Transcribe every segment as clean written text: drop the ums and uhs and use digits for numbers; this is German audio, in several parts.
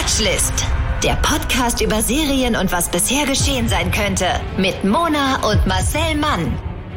Watchlist. Der Podcast über Serien und was bisher geschehen sein könnte. Mit Mona und Marcel Mann.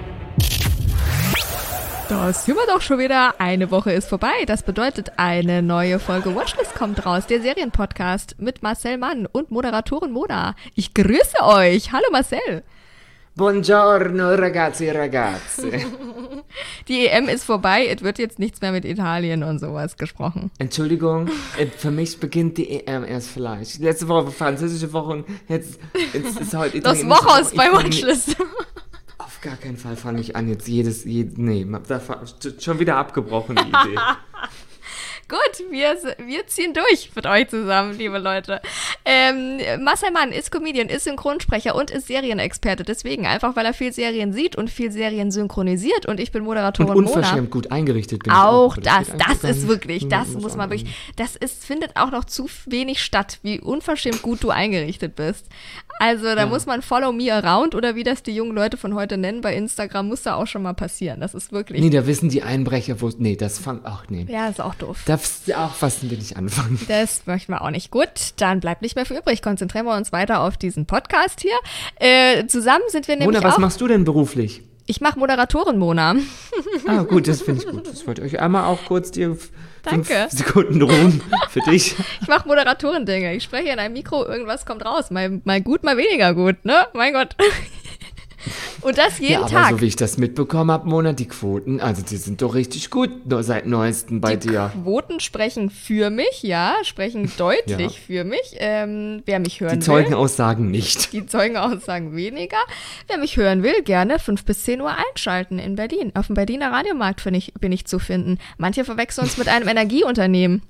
Da sind wir doch schon wieder. Eine Woche ist vorbei. Das bedeutet, eine neue Folge Watchlist kommt raus. Der Serienpodcast mit Marcel Mann und Moderatorin Mona. Ich grüße euch. Hallo Marcel. Buongiorno ragazzi e ragazze. Die EM ist vorbei. Es wird jetzt nichts mehr mit Italien und sowas gesprochen. Entschuldigung, für mich beginnt die EM erst vielleicht. Letzte Woche war französische Woche und jetzt ist heute Das italienische Woche bei Watchlist. Auf gar keinen Fall fange ich an, jetzt nee, schon wieder abgebrochen, die Idee. Gut, wir ziehen durch mit euch zusammen, liebe Leute. Marcel Mann ist Comedian, ist Synchronsprecher und ist Serienexperte. Deswegen, einfach weil er viel Serien sieht und viel Serien synchronisiert. Und ich bin Moderatorin und Mona. unverschämt gut eingerichtet bin auch ich auch. das ist wirklich, das muss man wirklich, findet auch noch zu wenig statt, wie unverschämt gut du eingerichtet bist. Also da muss man Follow Me Around oder wie das die jungen Leute von heute nennen bei Instagram, muss da auch schon mal passieren. Das ist wirklich... Nee, da wissen die Einbrecher, Ja, ist auch doof. Darfst du auch fast nicht anfangen. Das möchten wir auch nicht. Gut, dann bleibt nicht mehr viel übrig. Konzentrieren wir uns weiter auf diesen Podcast hier. Zusammen sind wir nämlich Mona, was machst du denn beruflich? Ich mache Moderatorin, Mona. Ah, gut, das finde ich gut. Das wollte ich euch einmal auch kurz die 5 Sekunden ruhen für dich. Ich mache Moderatoren-Dinge. Ich spreche in einem Mikro, irgendwas kommt raus. Mal gut, mal weniger gut, ne? Mein Gott. Und das jeden Tag. So wie ich das mitbekommen habe, Mona, die Quoten, also die sind doch richtig gut seit neuestem bei dir. Die Quoten sprechen für mich, sprechen deutlich für mich. Wer mich hören will. Die Zeugenaussagen nicht. Die Zeugenaussagen weniger. Wer mich hören will, gerne 5 bis 10 Uhr einschalten in Berlin. Auf dem Berliner Radiomarkt bin ich zu finden. Manche verwechseln uns mit einem Energieunternehmen.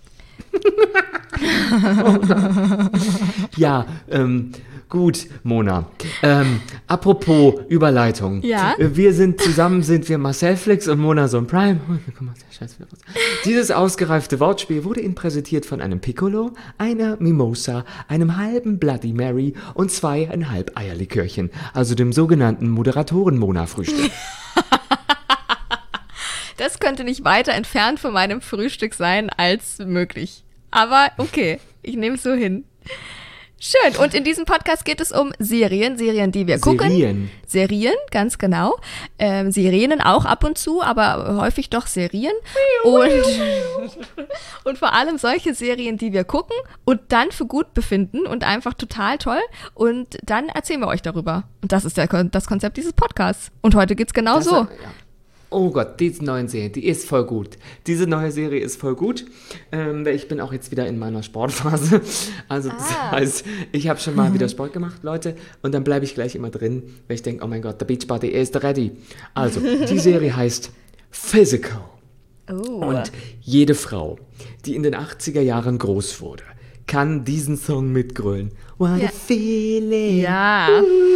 Gut, Mona. Apropos Überleitung. Ja? Sind wir Marcelflix und Mona Sohn Prime. Dieses ausgereifte Wortspiel wurde Ihnen präsentiert von einem Piccolo, einer Mimosa, einem halben Bloody Mary und 2,5 Eierlikörchen, also dem sogenannten Moderatoren-Mona-Frühstück. Das könnte nicht weiter entfernt von meinem Frühstück sein als möglich. Aber okay, ich nehme es so hin. Schön. Und in diesem Podcast geht es um Serien, die wir gucken. Serien, ganz genau. Serien auch ab und zu, aber häufig doch Serien. Und vor allem solche Serien, die wir gucken und dann für gut befinden und einfach total toll. Und dann erzählen wir euch darüber. Und das ist das Konzept dieses Podcasts. Und heute geht's genau so. Ja. Oh Gott, diese neue Serie, die ist voll gut. Diese neue Serie ist voll gut. Ich bin auch jetzt wieder in meiner Sportphase. Also das heißt, ich habe schon mal wieder Sport gemacht, Leute. Und dann bleibe ich gleich immer drin, weil ich denke, oh mein Gott, der Beachbody ist ready. Also, die Serie heißt Physical. Und jede Frau, die in den 80er Jahren groß wurde, kann diesen Song mitgrölen. What a feeling. Ja.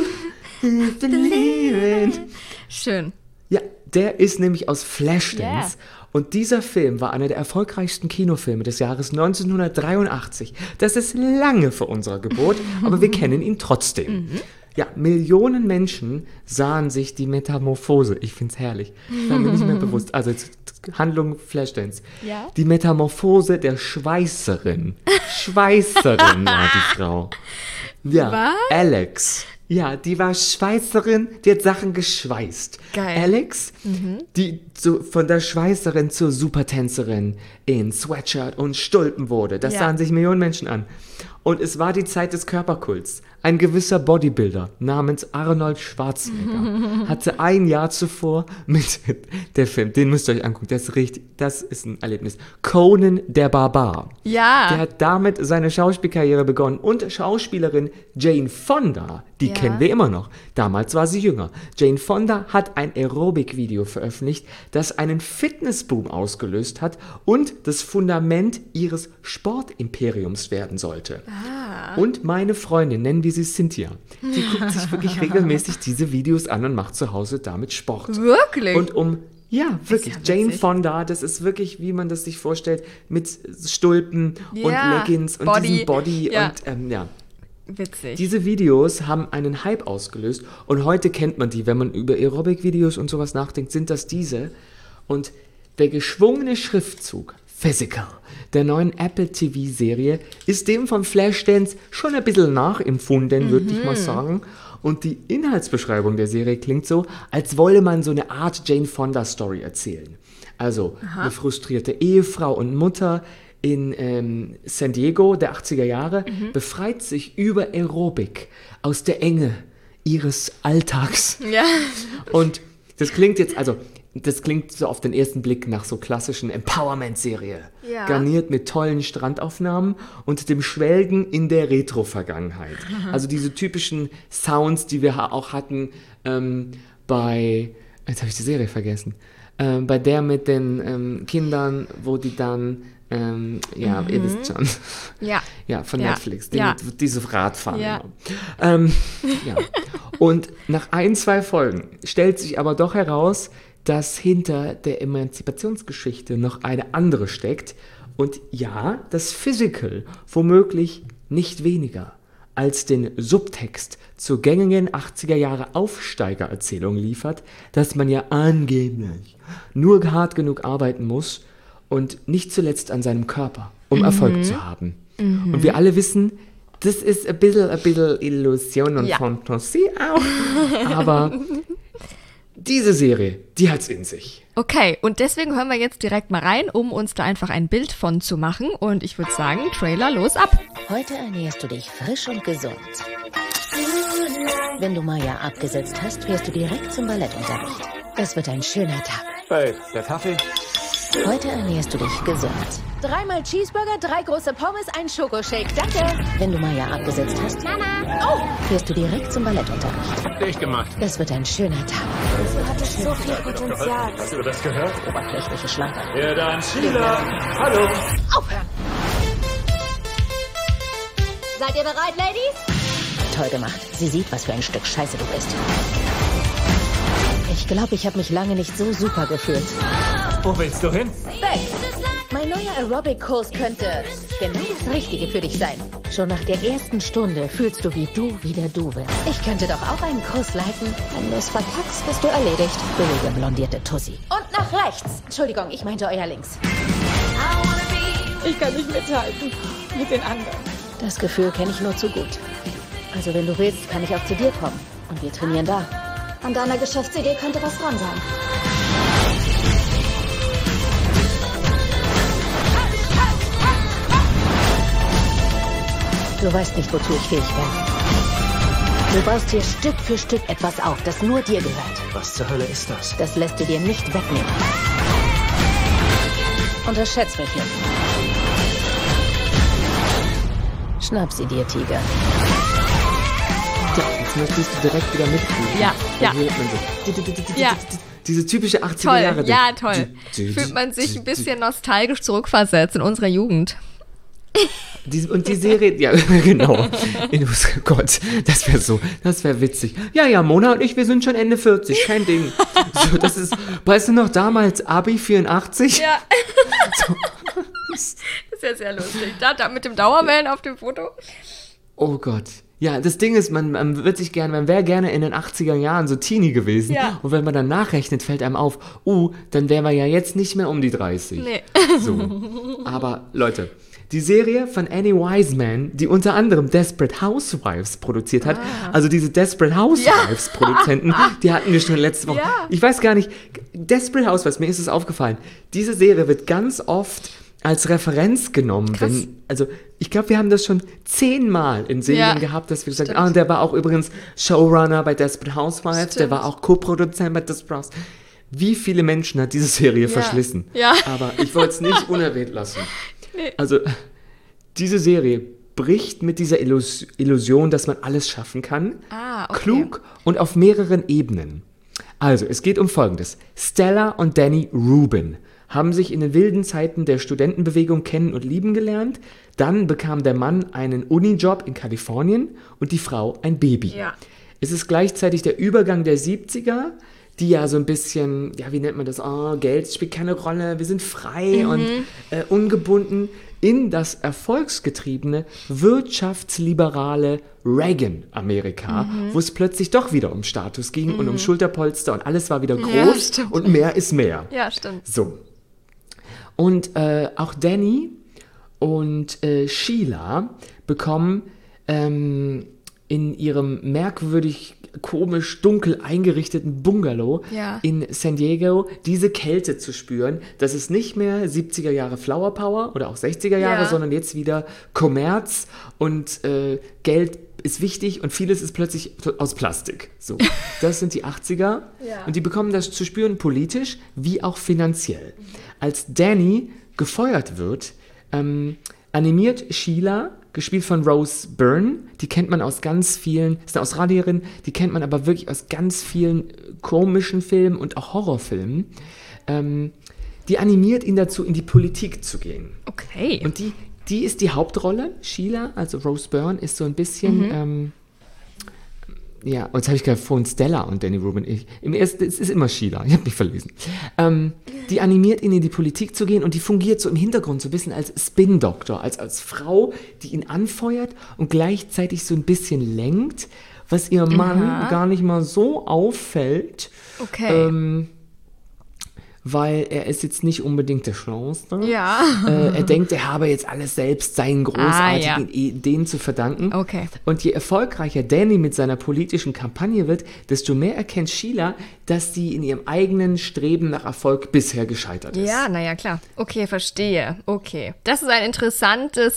Schön. Ja, der ist nämlich aus Flashdance. Und dieser Film war einer der erfolgreichsten Kinofilme des Jahres 1983. Das ist lange vor unserer Geburt, aber wir kennen ihn trotzdem. Ja, Millionen Menschen sahen sich die Metamorphose. Ich find's herrlich. Ich war mir nicht mehr bewusst. Also Handlung Flashdance. Ja? Die Metamorphose der Schweißerin. Schweißerin war die Frau. Ja, was? Alex. Ja, die war Schweißerin, die hat Sachen geschweißt. Geil. Alex, die von der Schweißerin zur Supertänzerin in Sweatshirt und Stulpen wurde. Das sahen sich Millionen Menschen an. Und es war die Zeit des Körperkults. Ein gewisser Bodybuilder namens Arnold Schwarzenegger hatte ein Jahr zuvor mit der Film, den müsst ihr euch angucken, das ist ein Erlebnis. Conan der Barbar. Ja. Der hat damit seine Schauspielkarriere begonnen. Und Schauspielerin Jane Fonda, die kennen wir immer noch. Damals war sie jünger. Jane Fonda hat ein Aerobic-Video veröffentlicht, das einen Fitnessboom ausgelöst hat und das Fundament ihres Sportimperiums werden sollte. Und meine Freundin, nennen wir sie Cynthia, die guckt sich wirklich regelmäßig diese Videos an und macht zu Hause damit Sport. Wirklich? Und ja, wirklich. Ja Jane Fonda, das ist wirklich, wie man das sich vorstellt, mit Stulpen und Leggings und diesem Body und Witzig. Diese Videos haben einen Hype ausgelöst und heute kennt man die, wenn man über Aerobic-Videos und sowas nachdenkt, sind das diese. Und der geschwungene Schriftzug Physical, der neuen Apple TV-Serie, ist dem von Flashdance schon ein bisschen nachempfunden, würde ich mal sagen. Und die Inhaltsbeschreibung der Serie klingt so, als wolle man so eine Art Jane Fonda-Story erzählen. Also eine frustrierte Ehefrau und Mutter in San Diego der 80er Jahre befreit sich über Aerobik aus der Enge ihres Alltags. Ja. Und das klingt jetzt, das klingt so auf den ersten Blick nach so klassischen Empowerment-Serie. Ja. Garniert mit tollen Strandaufnahmen und dem Schwelgen in der Retro-Vergangenheit. Also diese typischen Sounds, die wir auch hatten bei, jetzt habe ich die Serie vergessen, bei der mit den Kindern, wo die dann, ihr wisst schon. Ja. Ja, von Ja. Netflix, Ja. diese Radfahren. Ja. Ja. Und nach 1-2 Folgen stellt sich aber doch heraus, dass hinter der Emanzipationsgeschichte noch eine andere steckt und ja, das Physical womöglich nicht weniger als den Subtext zur gängigen 80er Jahre Aufsteigererzählung liefert, dass man ja angeblich nur hart genug arbeiten muss und nicht zuletzt an seinem Körper, um Erfolg zu haben. Und wir alle wissen, das ist ein bisschen Illusion und Fantasie auch, aber diese Serie, die hat's in sich. Okay, und deswegen hören wir jetzt direkt mal rein, um uns da einfach ein Bild von zu machen. Und ich würde sagen, Trailer, los ab. Heute ernährst du dich frisch und gesund. Wenn du Maya abgesetzt hast, fährst du direkt zum Ballettunterricht. Das wird ein schöner Tag. Hey, der Kaffee? Heute ernährst du dich gesund. 3 Cheeseburger, 3 große Pommes, ein Schokoshake. Danke. Wenn du Maya abgesetzt hast, fährst du direkt zum Ballettunterricht. Dicht gemacht. Das wird ein schöner Tag. Du hattest so viel Potenzial. Hast du das gehört? Oberflächliche Schlange. Ja, dann Sheila. Hallo. Aufhören. Seid ihr bereit, Ladies? Toll gemacht. Sie sieht, was für ein Stück Scheiße du bist. Ich glaube, ich habe mich lange nicht so super gefühlt. Wo willst du hin? Mein neuer Aerobic-Kurs könnte genau das Richtige für dich sein. Schon nach der ersten Stunde fühlst du, wie du wieder du wirst. Ich könnte doch auch einen Kurs leiten. Wenn du es verkackst, bist du erledigt. Billige blondierte Tussi. Und nach rechts. Entschuldigung, ich meinte euer links. Ich kann nicht mithalten mit den anderen. Das Gefühl kenne ich nur zu gut. Also wenn du willst, kann ich auch zu dir kommen. Und wir trainieren da. An deiner Geschäftsidee könnte was dran sein. Du weißt nicht, wozu ich fähig bin. Du baust dir Stück für Stück etwas auf, das nur dir gehört. Was zur Hölle ist das? Das lässt du dir nicht wegnehmen. Unterschätz mich nicht. Schnapp sie dir, Tiger. Jetzt möchtest du direkt wieder mitfühlen. Ja, ja. Dann hört man so. Ja. Diese typische 80er Toll, Jahre. ja, toll. Fühlt man sich ein bisschen nostalgisch zurückversetzt in unserer Jugend. Und die Serie, ja, genau. Oh Gott, das wäre witzig. Ja, Mona und ich, wir sind schon Ende 40, kein Ding. So, das ist, weißt du noch, damals Abi 84? Ja. So. Das ist ja sehr lustig. Da mit dem Dauerwellen auf dem Foto. Oh Gott. Ja, das Ding ist, man wäre gerne in den 80er Jahren so Teenie gewesen. Ja. Und wenn man dann nachrechnet, fällt einem auf, dann wären wir ja jetzt nicht mehr um die 30. Nee. So. Aber Leute, die Serie von Annie Wiseman, die unter anderem Desperate Housewives produziert hat, also diese Desperate Housewives-Produzenten, die hatten wir schon letzte Woche. Ja. Ich weiß gar nicht, Desperate Housewives, mir ist es aufgefallen, diese Serie wird ganz oft als Referenz genommen. Ich glaube, wir haben das schon 10-mal in Serien gehabt, dass wir gesagt haben, und der war auch übrigens Showrunner bei Desperate Housewives, der war auch Co-Produzent bei Desperate Housewives. Wie viele Menschen hat diese Serie verschlissen? Ja. Aber ich wollte es nicht unerwähnt lassen. Nee. Also, diese Serie bricht mit dieser Illusion, dass man alles schaffen kann. Okay. Klug und auf mehreren Ebenen. Also, es geht um Folgendes. Stella und Danny Rubin haben sich in den wilden Zeiten der Studentenbewegung kennen und lieben gelernt. Dann bekam der Mann einen Unijob in Kalifornien und die Frau ein Baby. Ja. Es ist gleichzeitig der Übergang der 70er, die ja so ein bisschen, wie nennt man das? Geld spielt keine Rolle, wir sind frei und ungebunden, in das erfolgsgetriebene, wirtschaftsliberale Reagan-Amerika, wo es plötzlich doch wieder um Status ging und um Schulterpolster und alles war wieder groß stimmt. und mehr ist mehr. Ja, stimmt. So. Und auch Danny und Sheila bekommen in ihrem merkwürdig komisch dunkel eingerichteten Bungalow in San Diego diese Kälte zu spüren. Das ist nicht mehr 70er Jahre Flower Power oder auch 60er Jahre, sondern jetzt wieder Kommerz und Geld ist wichtig und vieles ist plötzlich aus Plastik. So, das sind die 80er und die bekommen das zu spüren politisch wie auch finanziell. Als Danny gefeuert wird, animiert Sheila, gespielt von Rose Byrne, die kennt man aus ganz vielen, ist eine Australierin, die kennt man aber wirklich aus ganz vielen komischen Filmen und auch Horrorfilmen. Die animiert ihn dazu, in die Politik zu gehen. Okay. Und die ist die Hauptrolle. Sheila, also Rose Byrne, ist so ein bisschen, und jetzt habe ich gerade vorhin Stella und Danny Rubin. Im ersten, es ist immer Sheila, ich habe mich verlesen. Die animiert ihn, in die Politik zu gehen und die fungiert so im Hintergrund so ein bisschen als Spin-Doktor, als Frau, die ihn anfeuert und gleichzeitig so ein bisschen lenkt, was ihrem Mann gar nicht mal so auffällt. Okay. Weil er ist jetzt nicht unbedingt der Schlauste. Ja. Er denkt, er habe jetzt alles selbst seinen großartigen Ideen zu verdanken. Okay. Und je erfolgreicher Danny mit seiner politischen Kampagne wird, desto mehr erkennt Sheila, dass sie in ihrem eigenen Streben nach Erfolg bisher gescheitert ist. Ja, naja, klar. Okay, verstehe. Okay. Das ist eine interessante,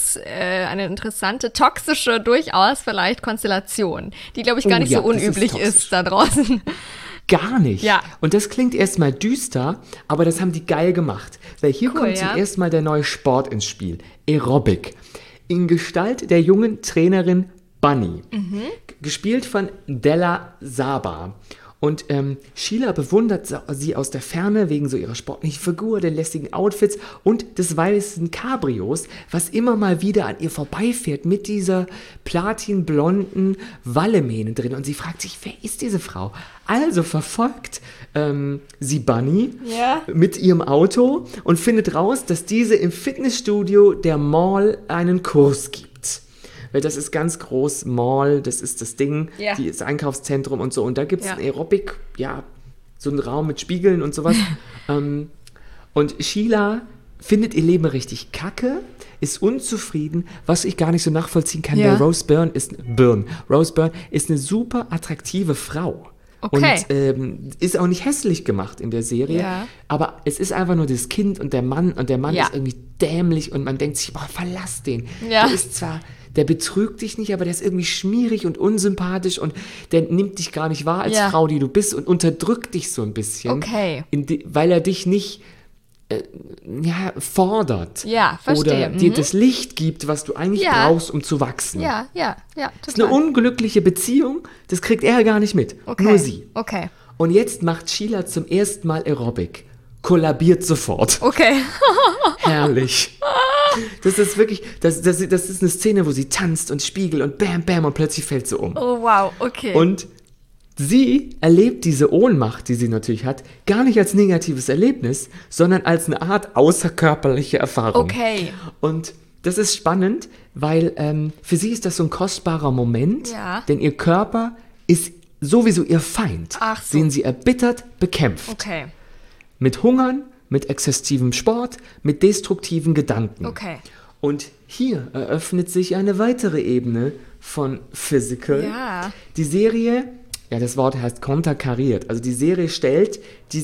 toxische, durchaus vielleicht Konstellation, die, glaube ich, gar nicht so unüblich ist da draußen. Gar nicht. Ja. Und das klingt erstmal düster, aber das haben die geil gemacht. Weil hier kommt zum ersten Mal der neue Sport ins Spiel. Aerobic. In Gestalt der jungen Trainerin Bunny. Gespielt von Della Saba. Und Sheila bewundert sie aus der Ferne wegen so ihrer sportlichen Figur, den lässigen Outfits und des weißen Cabrios, was immer mal wieder an ihr vorbeifährt mit dieser platinblonden Wallemähne drin. Und sie fragt sich, wer ist diese Frau? Also verfolgt sie Bunny mit ihrem Auto und findet raus, dass diese im Fitnessstudio der Mall einen Kurs gibt. Weil das ist ganz groß, Mall, das ist das Ding, das Einkaufszentrum und so. Und da gibt es ein Aerobic, so einen Raum mit Spiegeln und sowas. Und Sheila findet ihr Leben richtig kacke, ist unzufrieden, was ich gar nicht so nachvollziehen kann, weil Rose Byrne ist eine super attraktive Frau. Okay. Und ist auch nicht hässlich gemacht in der Serie, aber es ist einfach nur das Kind und der Mann ist irgendwie dämlich und man denkt sich, boah, verlass den. Der betrügt dich nicht, aber der ist irgendwie schmierig und unsympathisch und der nimmt dich gar nicht wahr als Frau, die du bist und unterdrückt dich so ein bisschen, weil er dich nicht fordert oder dir das Licht gibt, was du eigentlich brauchst, um zu wachsen. Ja. Das ist eine unglückliche Beziehung, das kriegt er gar nicht mit, nur sie. Okay. Und jetzt macht Sheila zum ersten Mal Aerobic, kollabiert sofort. Okay. Herrlich. Das ist wirklich, das ist eine Szene, wo sie tanzt und Spiegel und bam, bam und plötzlich fällt sie um. Oh, wow, okay. Und sie erlebt diese Ohnmacht, die sie natürlich hat, gar nicht als negatives Erlebnis, sondern als eine Art außerkörperliche Erfahrung. Okay. Und das ist spannend, weil für sie ist das so ein kostbarer Moment, denn ihr Körper ist sowieso ihr Feind, den sie erbittert bekämpft. Okay. Mit Hungern, mit exzessivem Sport, mit destruktiven Gedanken. Okay. Und hier eröffnet sich eine weitere Ebene von Physical. Ja. Die Serie, das Wort heißt konterkariert, also die Serie stellt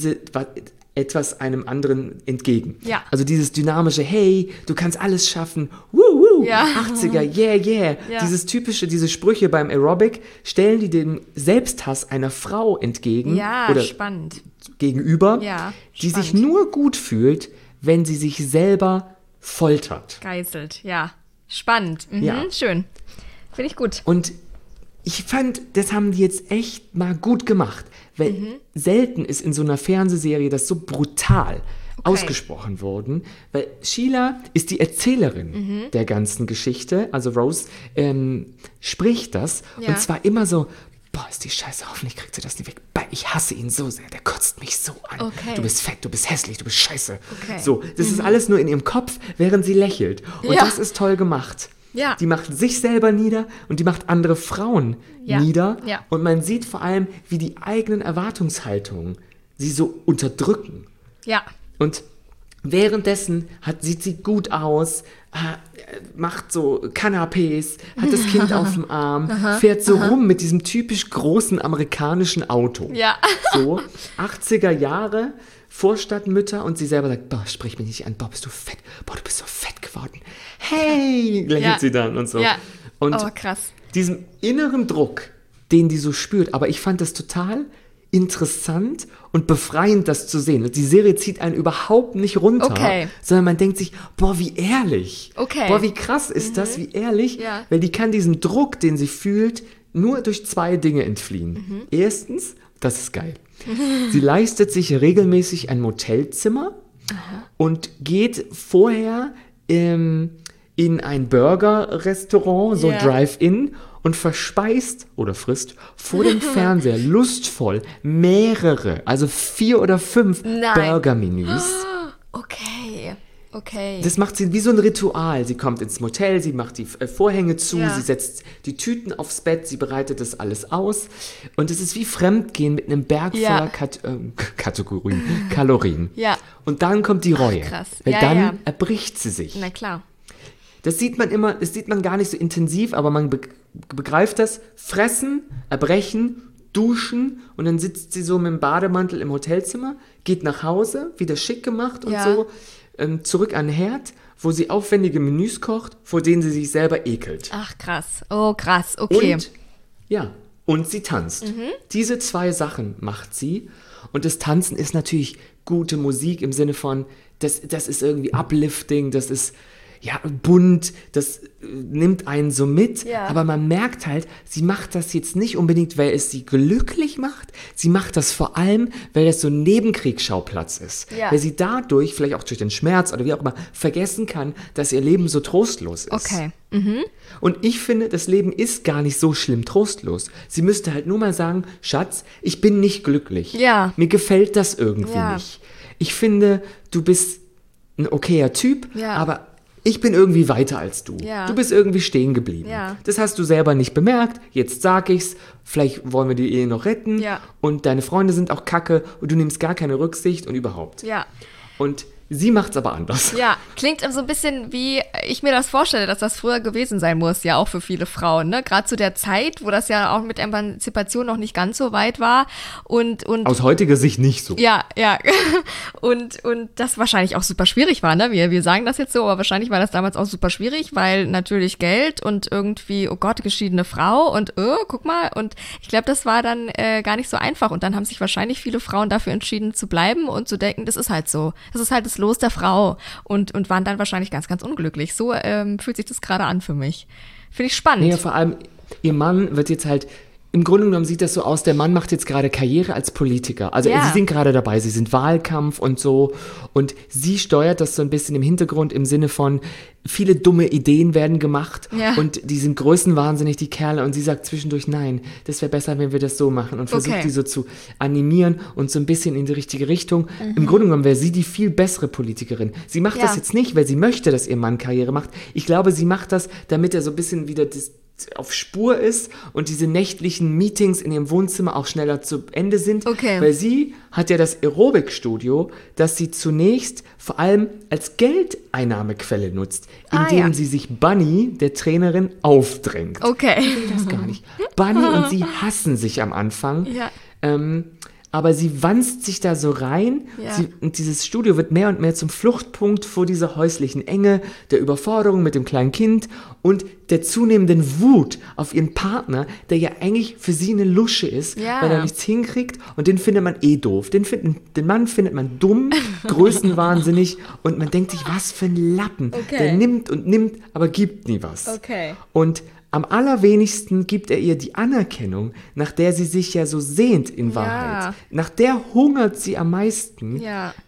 etwas einem anderen entgegen. Ja. Also dieses dynamische, hey, du kannst alles schaffen, wuhu, 80er, yeah. Dieses typische, diese Sprüche beim Aerobic stellen die dem Selbsthass einer Frau entgegen. Oder spannend. Gegenüber, die sich nur gut fühlt, wenn sie sich selber foltert. Geißelt, spannend. Schön. Finde ich gut. Und ich fand, das haben die jetzt echt mal gut gemacht, weil selten ist in so einer Fernsehserie das so brutal ausgesprochen worden, weil Sheila ist die Erzählerin der ganzen Geschichte, also Rose spricht das und zwar immer so, boah, ist die Scheiße, hoffentlich kriegt sie das nicht weg. Ich hasse ihn so sehr, der kotzt mich so an. Okay. Du bist fett, du bist hässlich, du bist scheiße. Okay. So, das ist alles nur in ihrem Kopf, während sie lächelt. Und das ist toll gemacht. Ja. Die macht sich selber nieder und die macht andere Frauen nieder. Ja. Und man sieht vor allem, wie die eigenen Erwartungshaltungen sie so unterdrücken. Ja. Und Währenddessen sieht sie gut aus, macht so Canapés, hat das Kind auf dem Arm, fährt so rum mit diesem typisch großen amerikanischen Auto. Ja. So, 80er Jahre, Vorstadtmütter und sie selber sagt, boah, sprich mich nicht an, boah, bist du fett, boah, du bist so fett geworden. Hey, lächelt sie dann und so. Ja. Und krass. diesem inneren Druck, den die so spürt, aber ich fand das total interessant und befreiend, das zu sehen. Die Serie zieht einen überhaupt nicht runter, sondern man denkt sich, boah, wie ehrlich. Boah, wie krass ist das, wie ehrlich, weil die kann diesem Druck, den sie fühlt, nur durch 2 Dinge entfliehen. Erstens, das ist geil, sie leistet sich regelmäßig ein Motelzimmer und geht vorher in ein Burger-Restaurant, so Drive-In, und verspeist oder frisst vor dem Fernseher lustvoll mehrere, also 4 oder 5 Burger-Menüs. Okay. Das macht sie wie so ein Ritual. Sie kommt ins Motel, sie macht die Vorhänge zu, sie setzt die Tüten aufs Bett, sie bereitet das alles aus. Und es ist wie Fremdgehen mit einem Berg voller Kalorien. Ja. Und dann kommt die Reue. Ach, krass. Weil dann erbricht sie sich. Na klar. Das sieht man gar nicht so intensiv, aber man begreift das. Fressen, erbrechen, duschen und dann sitzt sie so mit dem Bademantel im Hotelzimmer, geht nach Hause, wieder schick gemacht und so, zurück an den Herd, wo sie aufwendige Menüs kocht, vor denen sie sich selber ekelt. Ach krass, oh krass, okay. Und sie tanzt. Diese 2 Sachen macht sie und das Tanzen ist natürlich gute Musik im Sinne von, das ist irgendwie uplifting, das ist bunt, das nimmt einen so mit, aber man merkt halt, sie macht das jetzt nicht unbedingt, weil es sie glücklich macht, sie macht das vor allem, weil das so ein Nebenkriegsschauplatz ist, weil sie dadurch, vielleicht auch durch den Schmerz oder wie auch immer, vergessen kann, dass ihr Leben so trostlos ist. Okay. Und ich finde, das Leben ist gar nicht so schlimm trostlos. Sie müsste halt nur mal sagen, Schatz, ich bin nicht glücklich. Ja. Mir gefällt das irgendwie nicht. Ich finde, du bist ein okayer Typ, aber ich bin irgendwie weiter als du. Du bist irgendwie stehen geblieben. Das hast du selber nicht bemerkt. Jetzt sag ich's. Vielleicht wollen wir die Ehe noch retten. Und deine Freunde sind auch kacke und du nimmst gar keine Rücksicht und überhaupt. Und sie macht's aber anders. Ja, klingt so ein bisschen, wie ich mir das vorstelle, dass das früher gewesen sein muss, ja auch für viele Frauen, ne? Gerade zu der Zeit, wo das ja auch mit Emanzipation noch nicht ganz so weit war. Und aus heutiger Sicht nicht so. Ja. Und das wahrscheinlich auch super schwierig war, ne? Wir sagen das jetzt so, aber wahrscheinlich war das damals auch super schwierig, weil natürlich Geld und irgendwie, oh Gott, geschiedene Frau und guck mal. Und ich glaube, das war dann gar nicht so einfach. Und dann haben sich wahrscheinlich viele Frauen dafür entschieden zu bleiben und zu denken, das ist halt so. Das ist halt das Los der Frau und waren dann wahrscheinlich ganz, ganz unglücklich. So fühlt sich das gerade an für mich. Finde ich spannend. Ja, vor allem, ihr Mann wird jetzt halt, im Grunde genommen sieht das so aus, der Mann macht jetzt gerade Karriere als Politiker. Also sie sind gerade dabei, sie sind Wahlkampf und so und sie steuert das so ein bisschen im Hintergrund im Sinne von, viele dumme Ideen werden gemacht und die sind größenwahnsinnig, die Kerle, und sie sagt zwischendurch, nein, das wäre besser, wenn wir das so machen und versucht die so zu animieren und so ein bisschen in die richtige Richtung. Im Grunde genommen wäre sie die viel bessere Politikerin. Sie macht das jetzt nicht, weil sie möchte, dass ihr Mann Karriere macht. Ich glaube, sie macht das, damit er so ein bisschen wieder auf Spur ist und diese nächtlichen Meetings in ihrem Wohnzimmer auch schneller zu Ende sind, weil sie hat ja das Aerobic-Studio, das sie zunächst vor allem als Geldeinnahmequelle nutzt, indem sie sich Bunny, der Trainerin, aufdrängt. Ich will das gar nicht. Bunny und sie hassen sich am Anfang, aber sie wanzt sich da so rein und dieses Studio wird mehr und mehr zum Fluchtpunkt vor dieser häuslichen Enge, der Überforderung mit dem kleinen Kind und der zunehmenden Wut auf ihren Partner, der ja eigentlich für sie eine Lusche ist, weil er nichts hinkriegt und den findet man doof. Den Mann findet man dumm, größenwahnsinnig und man denkt sich, was für ein Lappen. Der nimmt und nimmt, aber gibt nie was. Und am allerwenigsten gibt er ihr die Anerkennung, nach der sie sich ja so sehnt in Wahrheit. Nach der hungert sie am meisten.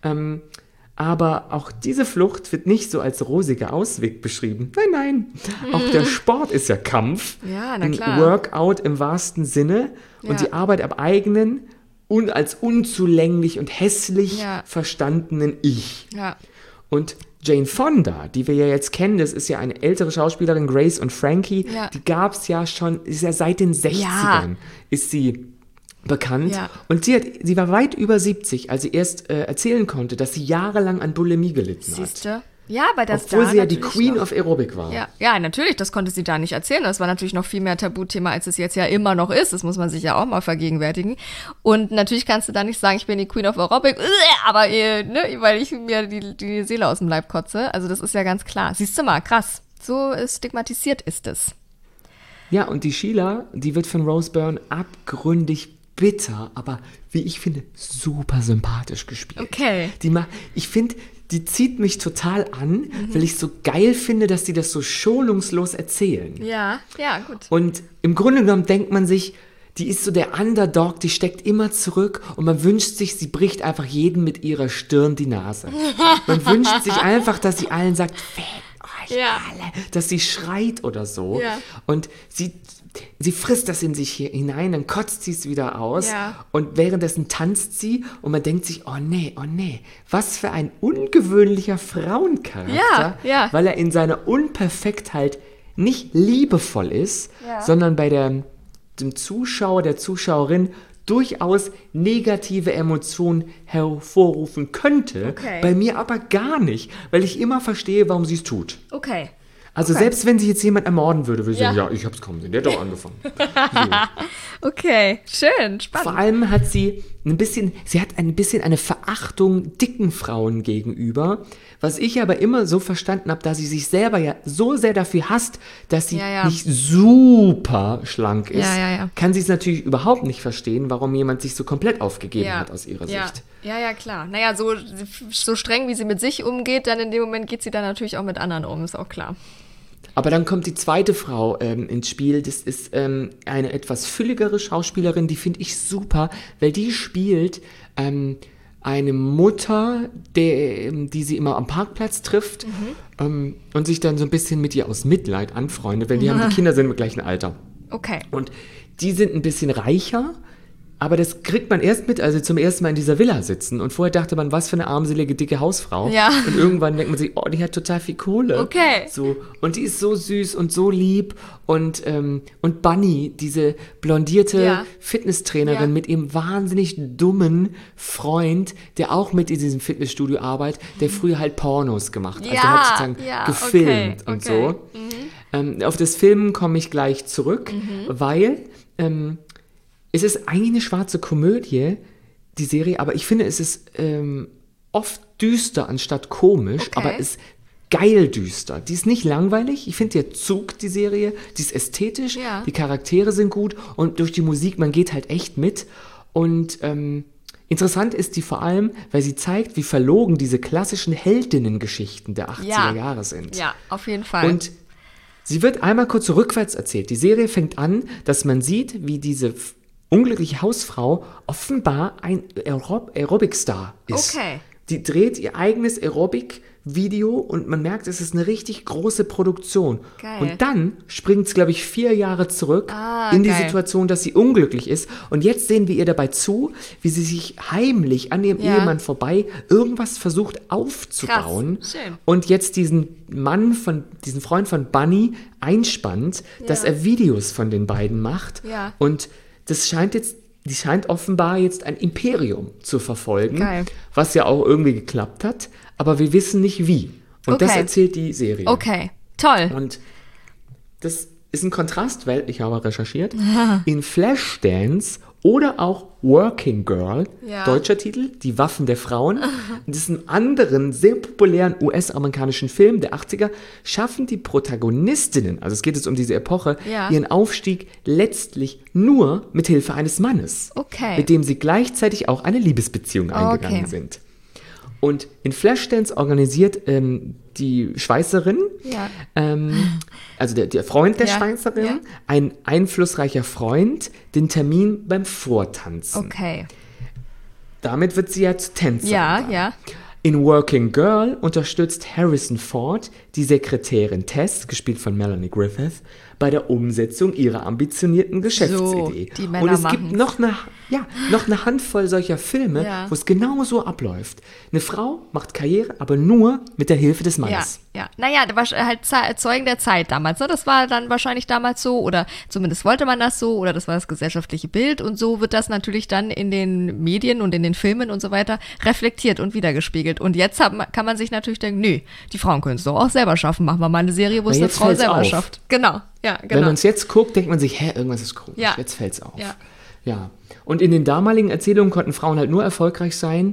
Aber auch diese Flucht wird nicht so als rosiger Ausweg beschrieben. Nein. Auch der Sport ist ja Kampf. Ein Workout im wahrsten Sinne. Und die Arbeit am eigenen und als unzulänglich und hässlich verstandenen Ich. Und Jane Fonda, die wir ja jetzt kennen, das ist ja eine ältere Schauspielerin, Grace und Frankie, die gab es ja schon, ist ja seit den 60ern, ist sie bekannt. Ja. Und sie war weit über 70, als sie erst erzählen konnte, dass sie jahrelang an Bulimie gelitten hat. Siehste? Ja, bei der Obwohl Star sie ja die natürlich Queen noch. of Aerobic war. Ja, natürlich, das konnte sie da nicht erzählen. Das war natürlich noch viel mehr Tabuthema, als es jetzt ja immer noch ist. Das muss man sich ja auch mal vergegenwärtigen. Und natürlich kannst du da nicht sagen, ich bin die Queen of Aerobic, aber weil ich mir die Seele aus dem Leib kotze. Also das ist ja ganz klar. Siehst du mal, krass. So stigmatisiert ist es. Ja, und die Sheila, die wird von Rose Byrne abgründig bitter, aber wie ich finde, super sympathisch gespielt. Okay. Ich finde, die zieht mich total an, weil ich so geil finde, dass die das so schonungslos erzählen. Ja, gut. Und im Grunde genommen denkt man sich, die ist so der Underdog, die steckt immer zurück und man wünscht sich, sie bricht einfach jedem mit ihrer Stirn die Nase. Man wünscht sich einfach, dass sie allen sagt, fickt euch alle, dass sie schreit oder so. Ja. Und sie frisst das in sich hier hinein, dann kotzt sie es wieder aus und währenddessen tanzt sie und man denkt sich, oh nee, was für ein ungewöhnlicher Frauencharakter, weil er in seiner Unperfektheit nicht liebevoll ist, sondern bei dem Zuschauer, der Zuschauerin durchaus negative Emotionen hervorrufen könnte, bei mir aber gar nicht, weil ich immer verstehe, warum sie es tut. Okay. Also selbst wenn sich jetzt jemand ermorden würde ich sagen, ja, ich hab's kaum gesehen, der hat doch angefangen. So. Okay, schön, spannend. Vor allem hat sie ein bisschen eine Verachtung dicken Frauen gegenüber, was ich aber immer so verstanden habe, da sie sich selber ja so sehr dafür hasst, dass sie nicht super schlank ist, kann sie es natürlich überhaupt nicht verstehen, warum jemand sich so komplett aufgegeben hat aus ihrer Sicht. Ja, klar. Naja, so streng, wie sie mit sich umgeht, dann in dem Moment geht sie dann natürlich auch mit anderen um, ist auch klar. Aber dann kommt die zweite Frau ins Spiel. Das ist eine etwas fülligere Schauspielerin, die finde ich super, weil die spielt eine Mutter, die sie immer am Parkplatz trifft und sich dann so ein bisschen mit ihr aus Mitleid anfreundet, weil die Kinder sind im gleichen Alter. Okay. Und die sind ein bisschen reicher, aber das kriegt man erst mit, als sie zum ersten Mal in dieser Villa sitzen. Und vorher dachte man, was für eine armselige, dicke Hausfrau. Ja. Und irgendwann denkt man sich, oh, die hat total viel Kohle. Okay. So. Und die ist so süß und so lieb. Und Bunny, diese blondierte Fitnesstrainerin mit ihrem wahnsinnig dummen Freund, der auch mit in diesem Fitnessstudio arbeitet, der früher halt Pornos gemacht hat. Also der hat sozusagen gefilmt und so. Auf das Filmen komme ich gleich zurück, weil es ist eigentlich eine schwarze Komödie, die Serie, aber ich finde, es ist oft düster anstatt komisch, aber ist geil düster. Die ist nicht langweilig, ich finde, der Zug, die Serie, die ist ästhetisch, die Charaktere sind gut und durch die Musik, man geht halt echt mit. Und interessant ist die vor allem, weil sie zeigt, wie verlogen diese klassischen Heldinnengeschichten der 80er Jahre sind. Ja, auf jeden Fall. Und sie wird einmal kurz rückwärts erzählt. Die Serie fängt an, dass man sieht, wie diese unglückliche Hausfrau offenbar ein Aerobic-Star ist. Okay. Die dreht ihr eigenes Aerobic-Video und man merkt, es ist eine richtig große Produktion. Geil. Und dann springt es, glaube ich, 4 Jahre zurück in die Situation, dass sie unglücklich ist. Und jetzt sehen wir ihr dabei zu, wie sie sich heimlich an ihrem Ehemann vorbei irgendwas versucht aufzubauen. Krass. Schön. Und jetzt diesen Freund von Bunny einspannt, dass er Videos von den beiden macht. Ja. Und die scheint offenbar jetzt ein Imperium zu verfolgen, was ja auch irgendwie geklappt hat, aber wir wissen nicht wie. Und das erzählt die Serie. Okay, toll. Und das ist ein Kontrast, weil, ich habe recherchiert, in Flashdance oder auch Working Girl, deutscher Titel, Die Waffen der Frauen, in diesem anderen sehr populären US-amerikanischen Film der 80er, schaffen die Protagonistinnen, also es geht jetzt um diese Epoche, ihren Aufstieg letztlich nur mit Hilfe eines Mannes, mit dem sie gleichzeitig auch eine Liebesbeziehung eingegangen sind. Und in Flashdance organisiert die Schweißerin, also der Freund der Schweißerin, ein einflussreicher Freund, den Termin beim Vortanzen. Okay. Damit wird sie ja zu Tänzerin. In Working Girl unterstützt Harrison Ford die Sekretärin Tess, gespielt von Melanie Griffith, bei der Umsetzung ihrer ambitionierten Geschäftsidee. So, die Männer und es gibt noch eine Ja, noch eine Handvoll solcher Filme, wo es genau so abläuft. Eine Frau macht Karriere, aber nur mit der Hilfe des Mannes. Ja. Naja, das war halt Zeugen der Zeit damals. Ne? Das war dann wahrscheinlich damals so, oder zumindest wollte man das so, oder das war das gesellschaftliche Bild. Und so wird das natürlich dann in den Medien und in den Filmen und so weiter reflektiert und wiedergespiegelt. Und jetzt kann man sich natürlich denken, nö, die Frauen können es doch auch selber schaffen. Machen wir mal eine Serie, wo es eine Frau selber schafft. Genau, ja, genau. Wenn man es jetzt guckt, denkt man sich, irgendwas ist komisch. Ja. Jetzt fällt's auf. Ja. Und in den damaligen Erzählungen konnten Frauen halt nur erfolgreich sein,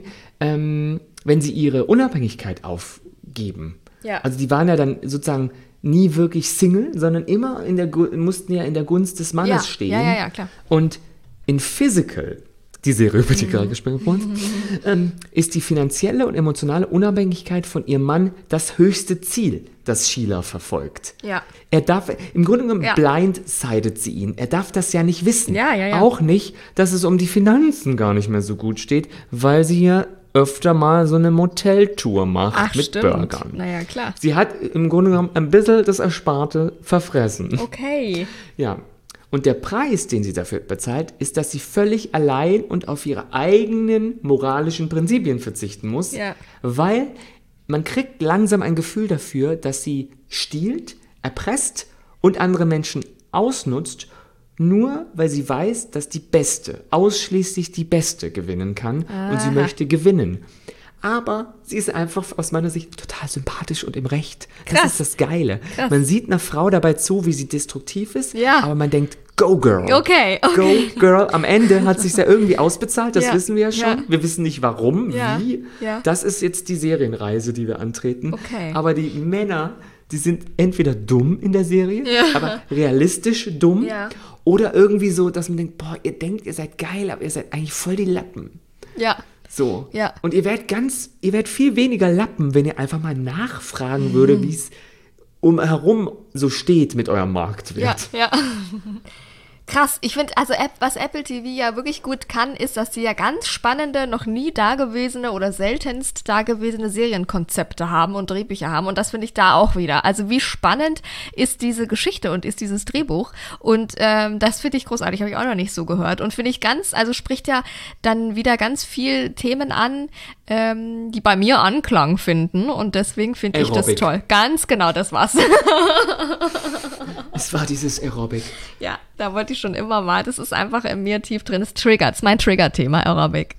wenn sie ihre Unabhängigkeit aufgeben. Ja. Also die waren ja dann sozusagen nie wirklich Single, sondern immer mussten ja in der Gunst des Mannes stehen. Ja, klar. Und in Physical, die Serie, über die gerade gesprochen wurde, ist die finanzielle und emotionale Unabhängigkeit von ihrem Mann das höchste Ziel, das Sheila verfolgt. Ja. Er darf, im Grunde genommen blindsidet sie ihn. Er darf das ja nicht wissen. Ja. Auch nicht, dass es um die Finanzen gar nicht mehr so gut steht, weil sie ja öfter mal so eine Moteltour macht mit Burgern. Naja, klar. Sie hat im Grunde genommen ein bisschen das Ersparte verfressen. Okay. Ja. Und der Preis, den sie dafür bezahlt, ist, dass sie völlig allein und auf ihre eigenen moralischen Prinzipien verzichten muss, weil man kriegt langsam ein Gefühl dafür, dass sie stiehlt, erpresst und andere Menschen ausnutzt, nur weil sie weiß, dass ausschließlich die Beste gewinnen kann und sie möchte gewinnen. Aber sie ist einfach aus meiner Sicht total sympathisch und im Recht. Das ist das Geile. Krass. Man sieht einer Frau dabei zu, wie sie destruktiv ist, aber man denkt, go girl. Okay. Go girl. Am Ende hat es sich ja irgendwie ausbezahlt, das wissen wir ja schon. Wir wissen nicht warum, wie. Ja. Das ist jetzt die Serienreise, die wir antreten. Okay. Aber die Männer, die sind entweder dumm in der Serie, aber realistisch dumm. Ja. Oder irgendwie so, dass man denkt, boah, ihr denkt, ihr seid geil, aber ihr seid eigentlich voll die Lappen. Ja. So. Ja. Und ihr werdet viel weniger Lappen, wenn ihr einfach mal nachfragen würde, wie es umherum so steht mit eurem Marktwert. Ja. Krass, ich finde, also was Apple TV ja wirklich gut kann, ist, dass sie ja ganz spannende, noch nie dagewesene oder seltenst dagewesene Serienkonzepte haben und Drehbücher haben. Und das finde ich da auch wieder. Also wie spannend ist diese Geschichte und ist dieses Drehbuch? Und das finde ich großartig, habe ich auch noch nicht so gehört. Und finde ich spricht ja dann wieder ganz viel Themen an, die bei mir Anklang finden. Und deswegen finde ich das toll. Ganz genau, das war's. Es war dieses Aerobic. Ja, da wollte ich schon immer mal. Das ist einfach in mir tief drin. Es triggert. Das ist mein Trigger-Thema, Aerobic.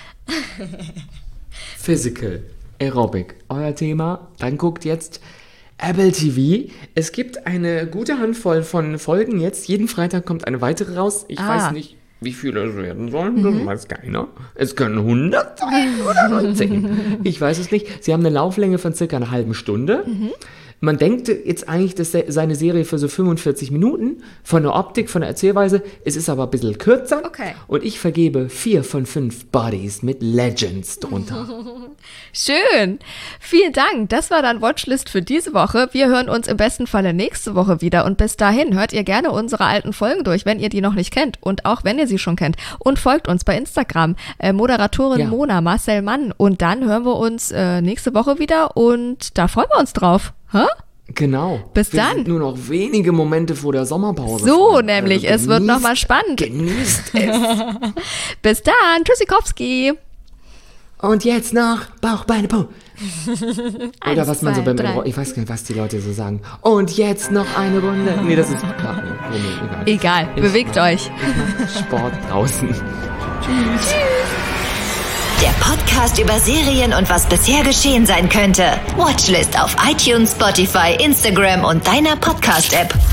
Physical, Aerobic, euer Thema. Dann guckt jetzt Apple TV. Es gibt eine gute Handvoll von Folgen jetzt. Jeden Freitag kommt eine weitere raus. Ich weiß nicht, wie viele es werden sollen. Das weiß keiner. Es können 100 sein oder 19. Ich weiß es nicht. Sie haben eine Lauflänge von circa einer halben Stunde. Man denkt jetzt eigentlich, dass seine Serie für so 45 Minuten von der Optik, von der Erzählweise, es ist aber ein bisschen kürzer. Okay. Und ich vergebe 4 von 5 Bodies mit Legends drunter. Schön. Vielen Dank. Das war dann Watchlist für diese Woche. Wir hören uns im besten Falle nächste Woche wieder. Und bis dahin hört ihr gerne unsere alten Folgen durch, wenn ihr die noch nicht kennt. Und auch wenn ihr sie schon kennt. Und folgt uns bei Instagram. Moderatorin Mona, Marcel Mann. Und dann hören wir uns nächste Woche wieder. Und da freuen wir uns drauf. Hä? Genau. Bis dann. Sind nur noch wenige Momente vor der Sommerpause. So, nämlich. Es wird nochmal spannend. Genießt es. Bis dann. Tschüssikowski. Und jetzt noch Bauch, Beine, Po. Oder was man so beim ich weiß gar nicht, was die Leute so sagen. Und jetzt noch eine Runde. Nee, das ist egal. Bewegt euch. Sport draußen. Tschüss. Der Podcast über Serien und was bisher geschehen sein könnte. Watchlist auf iTunes, Spotify, Instagram und deiner Podcast-App.